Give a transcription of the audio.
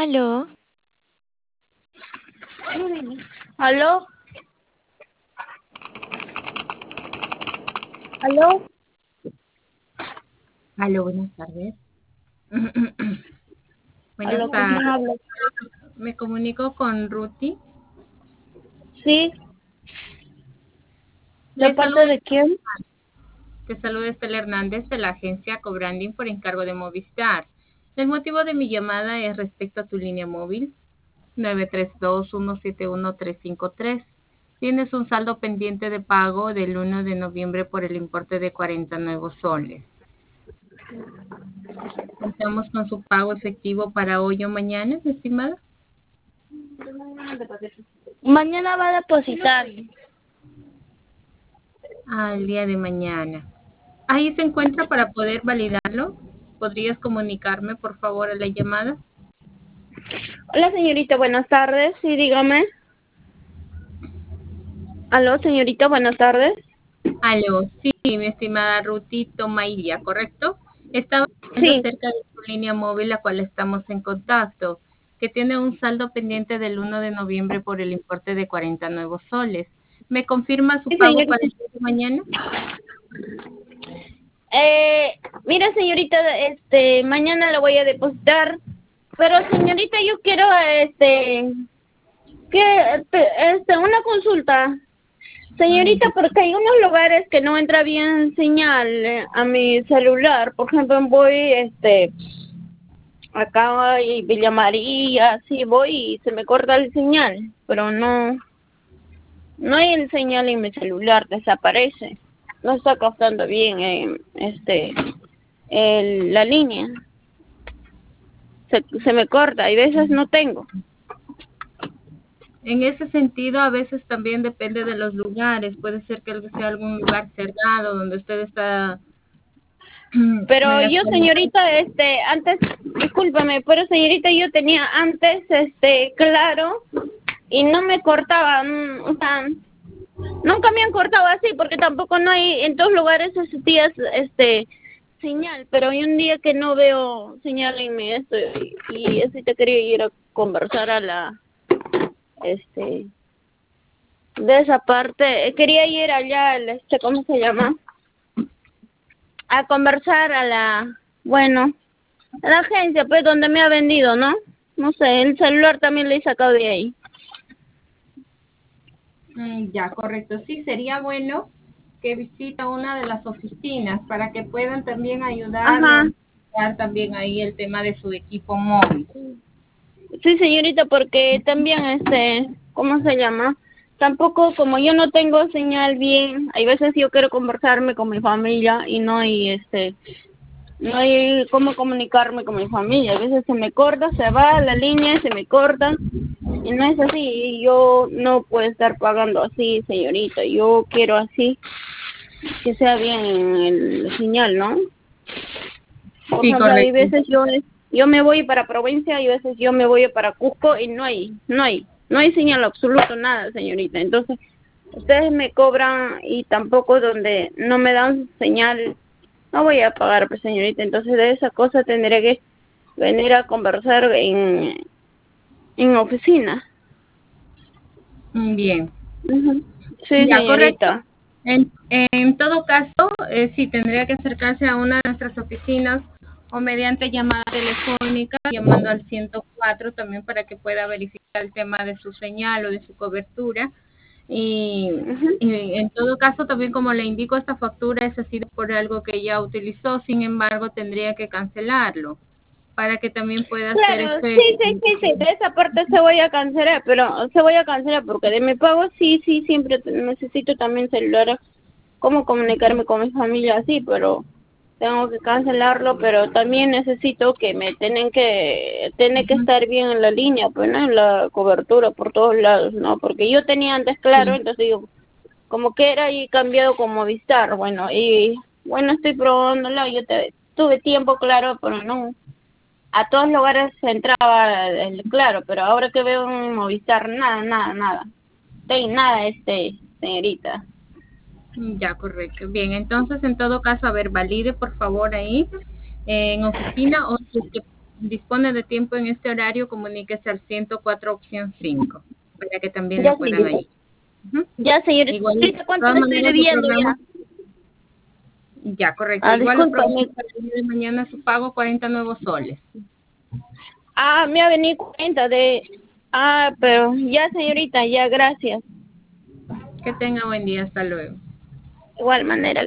Aló, ¿Aló? ¿Aló? Aló, buenas tardes. Buenas ¿Aló? ¿Con quién tardes. hablo? Me comunico con Ruti. Sí, ¿de Le parte saluda, de quién? te saluda Estela Hernández de la agencia Cobranding por encargo de Movistar. El motivo de mi llamada es respecto a tu línea móvil 932-171-353. Tienes un saldo pendiente de pago del 1 de noviembre por el importe de 40 nuevos soles. Contamos con su pago efectivo para hoy o mañana, mi estimada. Mañana va a depositar. Al día de mañana. Ahí se encuentra para poder validarlo. ¿Podrías comunicarme, por favor, a la llamada? Hola, señorita, buenas tardes. Sí, dígame. ¿Aló, señorita, buenas tardes? Aló, sí, mi estimada Rutito Mairia, ¿correcto? Estaba hablando Sí, acerca de tu línea móvil, la cual estamos en contacto, que tiene un saldo pendiente del 1 de noviembre por el importe de 40 nuevos soles. ¿Me confirma su sí, pago para señorita. el día de mañana? Mira, señorita, mañana la voy a depositar. Pero, señorita, yo quiero, una consulta. Señorita, porque hay unos lugares que no entra bien señal a mi celular. Por ejemplo, voy, acá y Villa María, sí voy y se me corta el señal, pero no hay el señal en mi celular, desaparece. No está captando bien, la línea. Se me corta y a veces no tengo. En ese sentido, a veces también depende de los lugares. Puede ser que sea algún lugar cerrado donde usted está en Pero la yo, actualidad. señorita, antes, discúlpame, pero señorita, yo tenía antes, claro, y no me cortaba, o sea, nunca me han cortado así, porque tampoco no hay, en todos lugares existía, señal, pero hay un día que no veo señal en mi y así te quería ir a conversar a este, de esa parte, quería ir allá, ¿cómo se llama? A conversar bueno, a la agencia, pues, donde me ha vendido, ¿no? No sé, el celular también le he sacado de ahí. Ya, correcto. Sí, sería bueno que visita una de las oficinas para que puedan también ayudarle a Ajá. investigar también ahí el tema de su equipo móvil. Sí, señorita, porque también, ¿cómo se llama? Tampoco, como yo no tengo señal bien, hay veces yo quiero conversarme con mi familia y no hay cómo comunicarme con mi familia. A veces se me corta, se va la línea, se me corta y no es así. Y yo no puedo estar pagando así, señorita. Yo quiero así, que sea bien el señal, ¿no? Por Sí, ejemplo, hay correcto. veces yo me voy para provincia y a veces yo me voy para Cusco y no hay señal absoluto, nada, señorita. Entonces, ustedes me cobran y tampoco donde no me dan señal, no voy a pagar, pues, señorita. Entonces, de esa cosa tendré que venir a conversar en oficina. Bien. Ujú. Sí, Ya, correcto. señorita. En todo caso, sí tendría que acercarse a una de nuestras oficinas o mediante llamada telefónica, llamando al 104 también para que pueda verificar el tema de su señal o de su cobertura. Y, Ujú. y en todo caso, también como le indico, esta factura es así por algo que ya utilizó, sin embargo, tendría que cancelarlo para que también pueda hacer Claro, sí, sí, sí, sí, de esa parte se voy a cancelar, pero se voy a cancelar porque de mi pago sí, sí, siempre necesito también celular, cómo comunicarme con mi familia así, pero tengo que cancelarlo, pero también necesito que tiene que estar bien en la línea, pues, ¿no? En la cobertura por todos lados, ¿no? Porque yo tenía antes claro, Sí. entonces digo, como que era y cambiado como Movistar, bueno, y bueno, estoy probándolo, tuve tiempo claro, pero no a todos lugares entraba claro, pero ahora que veo un Movistar, nada, nada, nada. Nada, señorita. Ya, correcto. Bien, entonces en todo caso, a ver, valide por favor ahí en oficina o si es que dispone de tiempo en este horario, comuníquese al 104 opción 5 para que también Ya, le puedan señorita. ayudar. Ujú. Ya, señorita. Igual, de ¿Cuánto todas le estoy maneras, le debiendo ya? programamos. Ya, correcto. Igual le Discúlpame. programamos para el día de mañana su pago, 40 nuevos soles. Me ha venido cuenta de... pero ya, señorita, ya, gracias. Que tenga buen día. Hasta luego. De igual manera.